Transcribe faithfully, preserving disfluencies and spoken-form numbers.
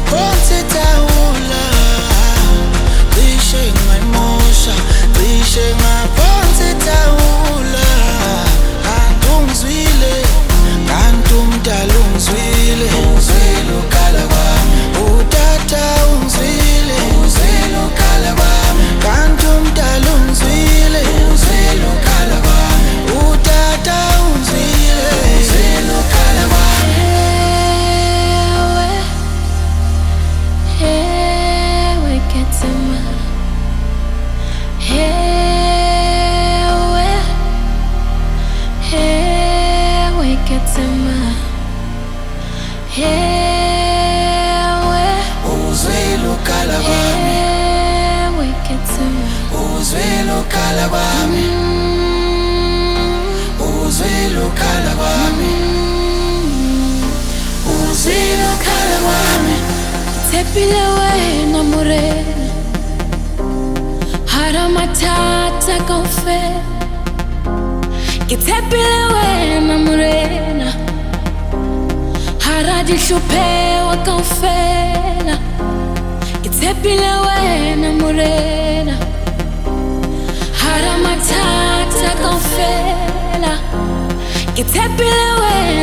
ngaphansi tawula, cishe ngayimosha, cishe ngaphansi tawula. Kanti ungizwile, kanti umdala ungizwile, ungizwile ukhala kwami. Utata ungizwile, ungizwile ukhala kwami. Kanti umdala ungizwile, ungizwile ukhala kwami. Utata ungizwile, ungizwile ukhala kwami. Ewe Ketsema, ewe, ewe Ketsema, ewe, Uzwile ukhala kwami, ewe Ketsema, uzwile ukhala kwami, uzwile ukhala kwami, uzwile ukhala kwami. tepile wena morena, hara matata konfe. Ke tepile wena morena, hara dihlopewa kaofela. Ke tepile wena morena, hara matata kaofela. Ke tepile wena